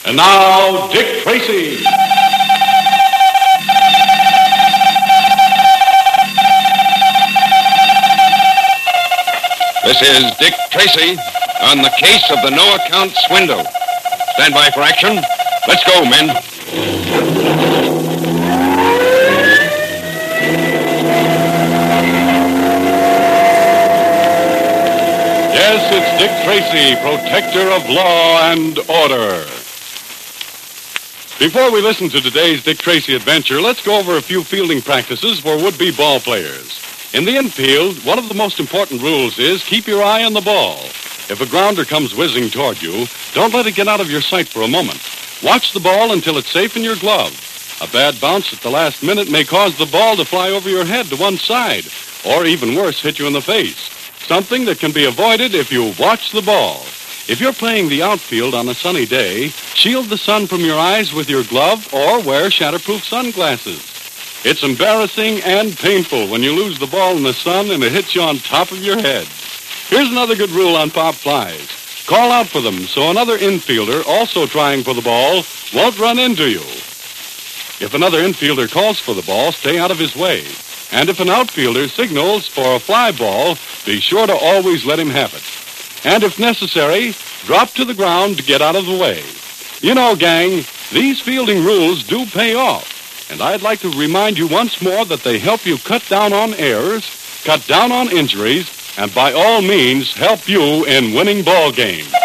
And now, Dick Tracy. This is Dick Tracy on the case of the no-account swindle. Stand by for action. Let's go, men. Yes, it's Dick Tracy, protector of law and order. Before we listen to today's Dick Tracy adventure, let's go over a few fielding practices for would-be ball players. In the infield, one of the most important rules is keep your eye on the ball. If a grounder comes whizzing toward you, don't let it get out of your sight for a moment. Watch the ball until it's safe in your glove. A bad bounce at the last minute may cause the ball to fly over your head to one side, or even worse, hit you in the face. Something that can be avoided if you watch the ball. If you're playing the outfield on a sunny day, shield the sun from your eyes with your glove or wear shatterproof sunglasses. It's embarrassing and painful when you lose the ball in the sun and it hits you on top of your head. Here's another good rule on pop flies. Call out for them so another infielder, also trying for the ball, won't run into you. If another infielder calls for the ball, stay out of his way. And if an outfielder signals for a fly ball, be sure to always let him have it. And if necessary, drop to the ground to get out of the way. You know, gang, these fielding rules do pay off. And I'd like to remind you once more that they help you cut down on errors, cut down on injuries, and by all means help you in winning ball games.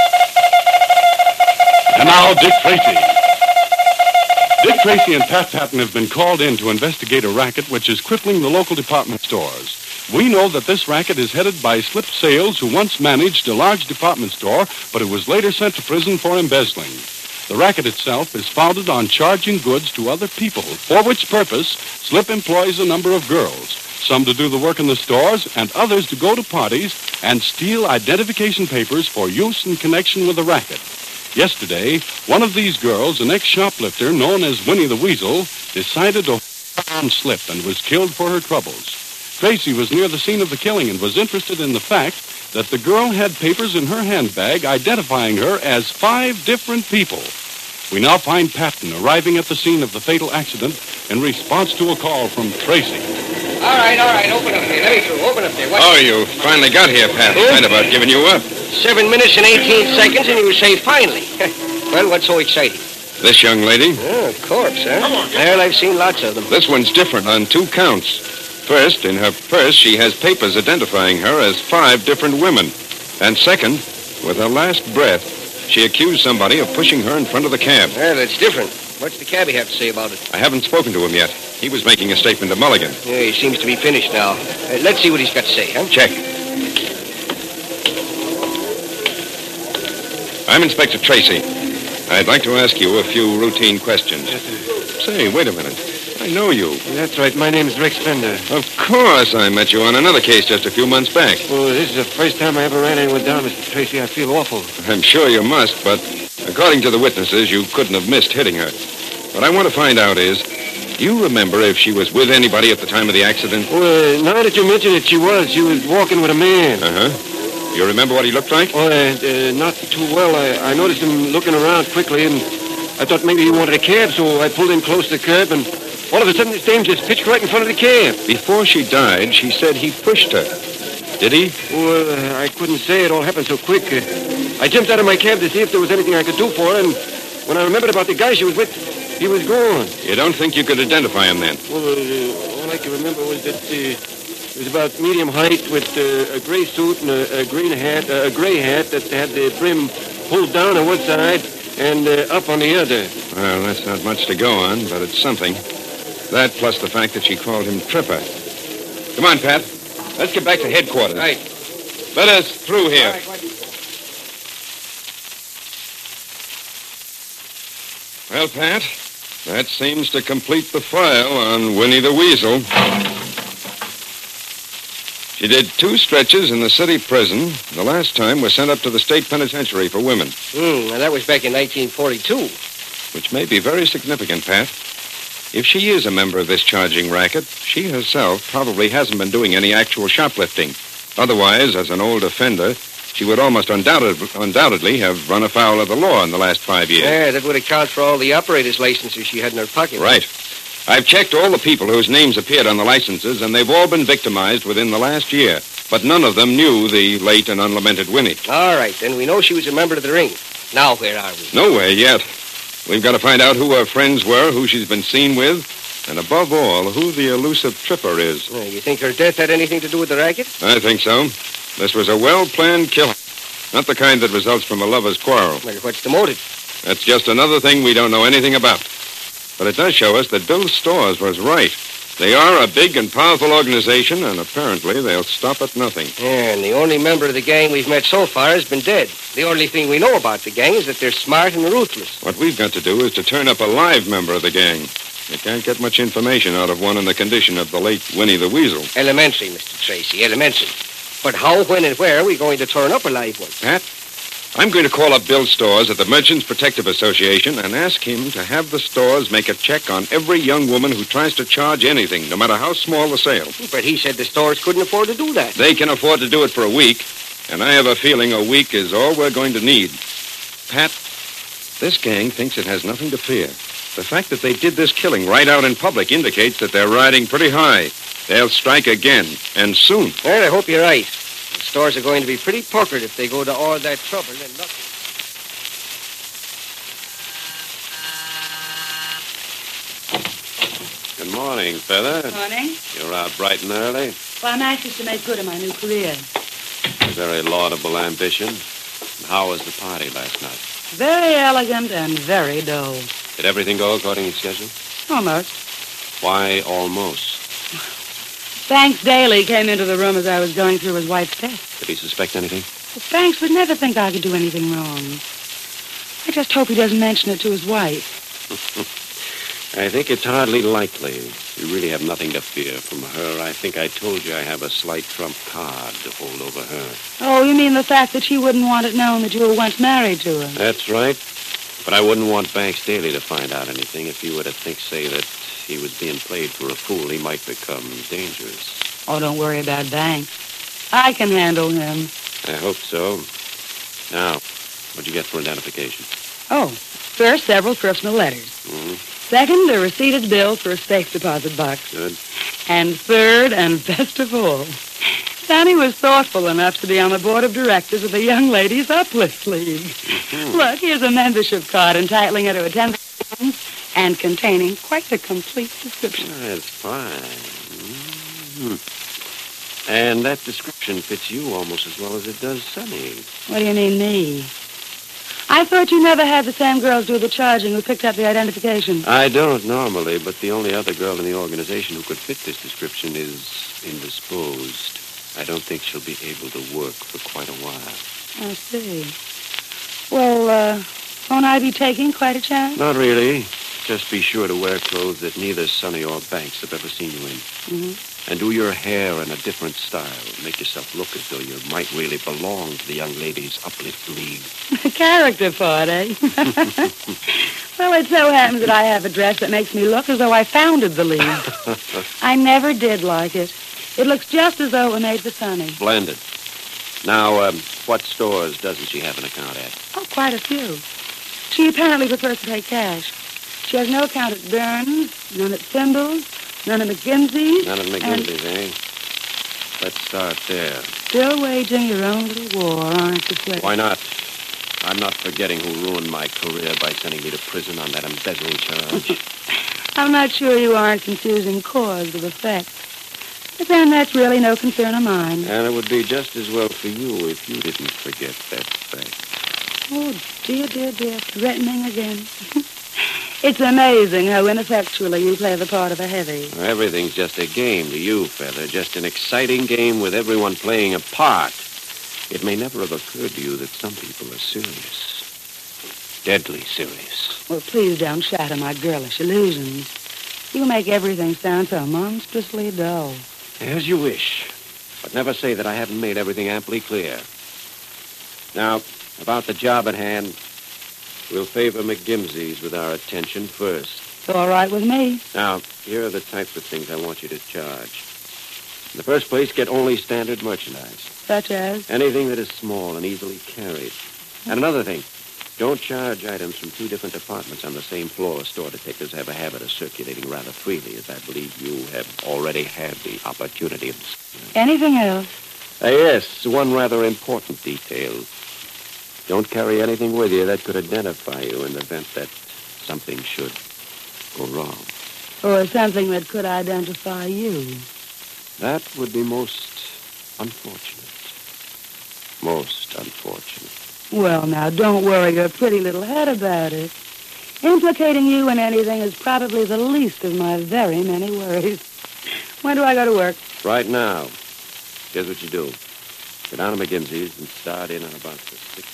And now, Dick Tracy. Dick Tracy and Pat Patton have been called in to investigate a racket which is crippling the local department stores. We know that this racket is headed by Slip Sales, who once managed a large department store, but who was later sent to prison for embezzling. The racket itself is founded on charging goods to other people, for which purpose Slip employs a number of girls, some to do the work in the stores and others to go to parties and steal identification papers for use in connection with the racket. Yesterday, one of these girls, an ex-shoplifter known as Winnie the Weasel, decided to on Slip and was killed for her troubles. Tracy was near the scene of the killing and was interested in the fact that the girl had papers in her handbag identifying her as 5 different people. We now find Patton arriving at the scene of the fatal accident in response to a call from Tracy. All right, open up there. Let me through. Open up there. Oh, you finally got here, Pat. Huh? I'd about given you up. 7 minutes and 18 seconds, and you say finally. Well, what's so exciting? This young lady? Oh, a corpse, huh? Well, I've seen lots of them. This one's different on 2 counts. First, in her purse, she has papers identifying her as 5 different women. And second, with her last breath, she accused somebody of pushing her in front of the cab. Well, that's different. What's the cabbie have to say about it? I haven't spoken to him yet. He was making a statement to Mulligan. Yeah, he seems to be finished now. Let's see what he's got to say, huh? Check. I'm Inspector Tracy. I'd like to ask you a few routine questions. Yes, sir. Say, wait a minute. I know you. That's right. My name's Rex Fender. Of course, I met you on another case just a few months back. Well, this is the first time I ever ran anyone down, Mr. Tracy. I feel awful. I'm sure you must, but according to the witnesses, you couldn't have missed hitting her. What I want to find out is, do you remember if she was with anybody at the time of the accident? Well, now that you mention it, she was. She was walking with a man. Uh-huh. You remember what he looked like? Oh, not too well. I noticed him looking around quickly, and I thought maybe he wanted a cab, so I pulled in close to the curb, and all of a sudden, this dame just pitched right in front of the cab. Before she died, she said he pushed her. Did he? Well, I couldn't say. It all happened so quick. I jumped out of my cab to see if there was anything I could do for her, and when I remembered about the guy she was with, he was gone. You don't think you could identify him then? Well, all I can remember was that he was about medium height with a gray suit and a green hat, a gray hat that had the brim pulled down on one side and up on the other. Well, that's not much to go on, but it's something. That plus the fact that she called him Tripper. Come on, Pat. Let's get back to headquarters. Right. Let us through here. All right, Well, Pat, that seems to complete the file on Winnie the Weasel. She did 2 stretches in the city prison. The last time was sent up to the state penitentiary for women. Now, that was back in 1942. Which may be very significant, Pat. If she is a member of this charging racket, she herself probably hasn't been doing any actual shoplifting. Otherwise, as an old offender, she would almost undoubtedly have run afoul of the law in the last 5 years. Yeah, that would account for all the operator's licenses she had in her pocket. Right. I've checked all the people whose names appeared on the licenses, and they've all been victimized within the last year. But none of them knew the late and unlamented Winnie. All right, then we know she was a member of the ring. Now where are we? Nowhere yet. We've got to find out who her friends were, who she's been seen with, and above all, who the elusive tripper is. You think her death had anything to do with the racket? I think so. This was a well-planned killing. Not the kind that results from a lover's quarrel. Well, what's the motive? That's just another thing we don't know anything about. But it does show us that Bill Storrs was right. They are a big and powerful organization, and apparently they'll stop at nothing. Yeah, and the only member of the gang we've met so far has been dead. The only thing we know about the gang is that they're smart and ruthless. What we've got to do is to turn up a live member of the gang. You can't get much information out of one in the condition of the late Winnie the Weasel. Elementary, Mr. Tracy, elementary. But how, when, and where are we going to turn up a live one? Pat, I'm going to call up Bill Storrs at the Merchants Protective Association and ask him to have the stores make a check on every young woman who tries to charge anything, no matter how small the sale. But he said the stores couldn't afford to do that. They can afford to do it for a week, and I have a feeling a week is all we're going to need. Pat, this gang thinks it has nothing to fear. The fact that they did this killing right out in public indicates that they're riding pretty high. They'll strike again, and soon. Well, I hope you're right. The stores are going to be pretty puckered if they go to all that trouble and nothing. Good morning, Feather. Morning. You're out bright and early. Well, I'm anxious to make good on my new career. A very laudable ambition. And how was the party last night? Very elegant and very dull. Did everything go according to schedule? Almost. Why almost? Banks Daly came into the room as I was going through his wife's test. Did he suspect anything? But Banks would never think I could do anything wrong. I just hope he doesn't mention it to his wife. I think it's hardly likely. You really have nothing to fear from her. I think I told you I have a slight trump card to hold over her. Oh, you mean the fact that she wouldn't want it known that you were once married to her? That's right. But I wouldn't want Banks Daly to find out anything. If you were to think, say, that he was being played for a fool, he might become dangerous. Oh, don't worry about Banks. I can handle him. I hope so. Now, what'd you get for identification? Oh, first, several personal letters. Mm-hmm. Second, a receipted bill for a safe deposit box. Good. And third, and best of all, Danny was thoughtful enough to be on the board of directors of the Young Ladies Uplift League. Mm-hmm. Look, here's a membership card entitling her to attend and containing quite a complete description. That's fine. Mm-hmm. And that description fits you almost as well as it does Sonny. What do you mean, me? I thought you never had the same girls do the charging who picked up the identification. I don't normally, but the only other girl in the organization who could fit this description is indisposed. I don't think she'll be able to work for quite a while. I see. Well, won't I be taking quite a chance? Not really. Just be sure to wear clothes that neither Sonny or Banks have ever seen you in. Mm-hmm. And do your hair in a different style. Make yourself look as though you might really belong to the Young Ladies Uplift League. A character part, eh? Well, it so happens that I have a dress that makes me look as though I founded the league. I never did like it. It looks just as though it were made for Sonny. Blended. Now, what stores doesn't she have an account at? Oh, quite a few. She apparently prefers to pay cash. She has no account at Burns, none at Thimbles, none at McGinty's. None of McGinty's, eh? Let's start there. Still waging your own little war, aren't you, Fletcher? Why not? I'm not forgetting who ruined my career by sending me to prison on that embezzling charge. I'm not sure you aren't confusing cause with effect. But then that's really no concern of mine. And it would be just as well for you if you didn't forget that fact. Oh, dear, dear, dear, threatening again. It's amazing how ineffectually you play the part of a heavy. Everything's just a game to you, Feather. Just an exciting game with everyone playing a part. It may never have occurred to you that some people are serious. Deadly serious. Well, please don't shatter my girlish illusions. You make everything sound so monstrously dull. As you wish. But never say that I haven't made everything amply clear. Now, about the job at hand, we'll favor McGimsey's with our attention first. It's all right with me. Now, here are the types of things I want you to charge. In the first place, get only standard merchandise. Such as? Anything that is small and easily carried. And another thing, don't charge items from two different departments on the same floor. Store detectives have a habit of circulating rather freely, as I believe you have already had the opportunity of... Anything else? Yes, one rather important detail. Don't carry anything with you that could identify you in the event that something should go wrong. Or something that could identify you. That would be most unfortunate. Most unfortunate. Well, now, don't worry your pretty little head about it. Implicating you in anything is probably the least of my very many worries. When do I go to work? Right now. Here's what you do. Go down to McGimsey's and start in on about the 6th.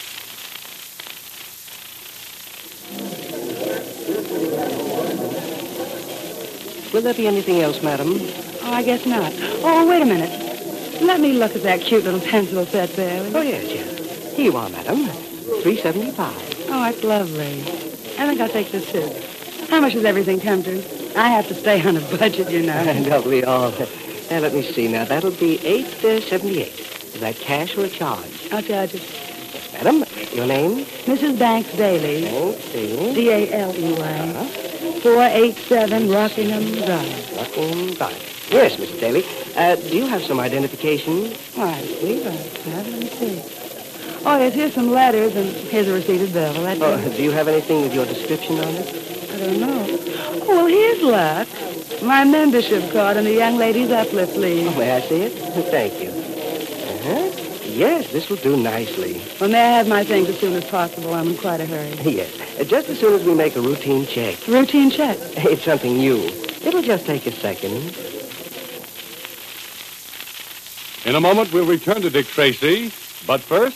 Will there be anything else, madam? Oh, I guess not. Oh, wait a minute. Let me look at that cute little pencil set there. Oh, yes. Here you are, madam. $3.75. Oh, it's lovely. I think I'll take this, too. How much does everything come to? I have to stay on a budget, you know. Don't we all? Now, let me see. Now, that'll be $8.78. Is that cash or a charge? I'll charge it. Yes, madam. Your name? Mrs. Banks Daly. Banks Daly. D-A-L-E-Y. 487 Rockingham Drive. Rockingham Drive. Yes, Mrs. Daly. Do you have some identification? Why, sweetheart. Let me see. Oh, yes, here's some letters, and here's a receipted bill. Do you have anything with your description on it? I don't know. Oh, well, here's luck. My membership card and the young lady's uplift leave. Oh, may I see it? Thank you. Uh-huh. Yes, this will do nicely. Well, may I have my things as soon as possible? I'm in quite a hurry. Yes, just as soon as we make a routine check. Routine check? It's something new. It'll just take a second. In a moment, we'll return to Dick Tracy. But first,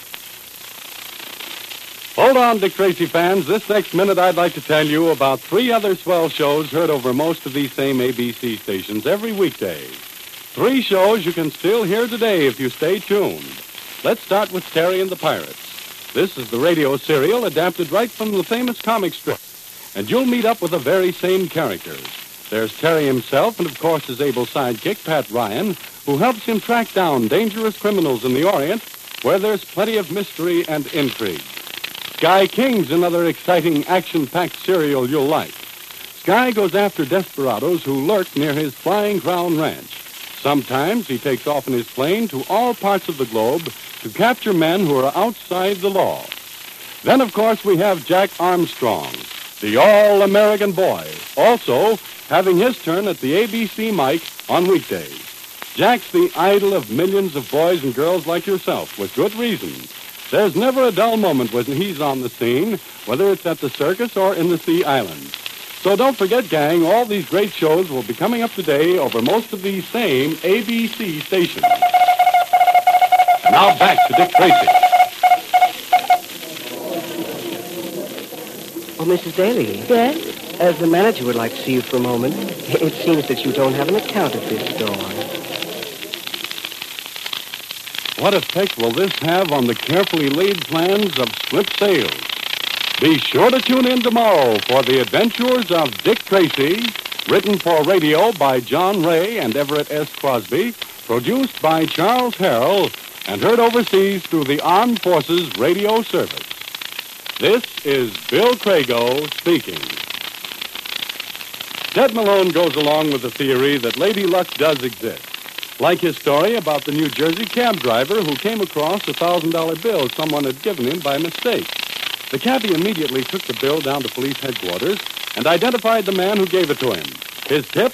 hold on, Dick Tracy fans. This next minute, I'd like to tell you about 3 other swell shows heard over most of these same ABC stations every weekday. 3 shows you can still hear today if you stay tuned. Let's start with Terry and the Pirates. This is the radio serial adapted right from the famous comic strip. And you'll meet up with the very same characters. There's Terry himself and, of course, his able sidekick, Pat Ryan, who helps him track down dangerous criminals in the Orient, where there's plenty of mystery and intrigue. Sky King's another exciting, action-packed serial you'll like. Sky goes after desperados who lurk near his Flying Crown Ranch. Sometimes he takes off in his plane to all parts of the globe to capture men who are outside the law. Then, of course, we have Jack Armstrong, the all-American boy, also having his turn at the ABC mic on weekdays. Jack's the idol of millions of boys and girls like yourself, with good reason. There's never a dull moment when he's on the scene, whether it's at the circus or in the Sea Islands. So don't forget, gang, all these great shows will be coming up today over most of these same ABC stations. Now back to Dick Tracy. Oh, Mrs. Daly. Yes? As the manager would like to see you for a moment. It seems that you don't have an account at this store. What effect will this have on the carefully laid plans of slip sales? Be sure to tune in tomorrow for the adventures of Dick Tracy, written for radio by John Ray and Everett S. Crosby, produced by Charles Harrell, and heard overseas through the Armed Forces Radio Service. This is Bill Crago speaking. Ted Malone goes along with the theory that Lady Luck does exist. Like his story about the New Jersey cab driver who came across a $1,000 bill someone had given him by mistake. The cabbie immediately took the bill down to police headquarters and identified the man who gave it to him. His tip,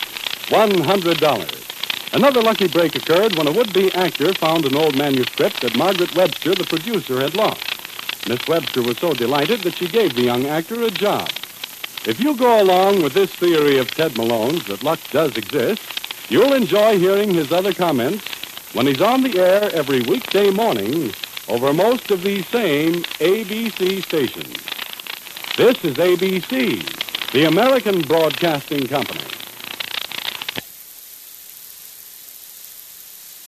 $100. Another lucky break occurred when a would-be actor found an old manuscript that Margaret Webster, the producer, had lost. Miss Webster was so delighted that she gave the young actor a job. If you go along with this theory of Ted Malone's that luck does exist, you'll enjoy hearing his other comments when he's on the air every weekday morning over most of these same ABC stations. This is ABC, the American Broadcasting Company.